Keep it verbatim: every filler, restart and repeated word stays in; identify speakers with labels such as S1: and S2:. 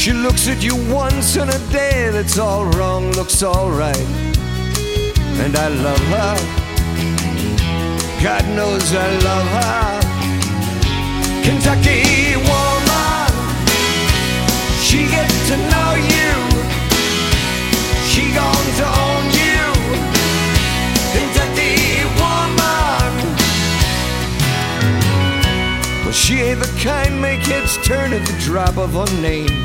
S1: She looks at you once in a day, that's all wrong, looks all right. And I love her, God knows I love her. Kentucky woman, she gets to know you, she going to own you. Kentucky woman, well, she ain't the kind make heads turn at the drop of her name.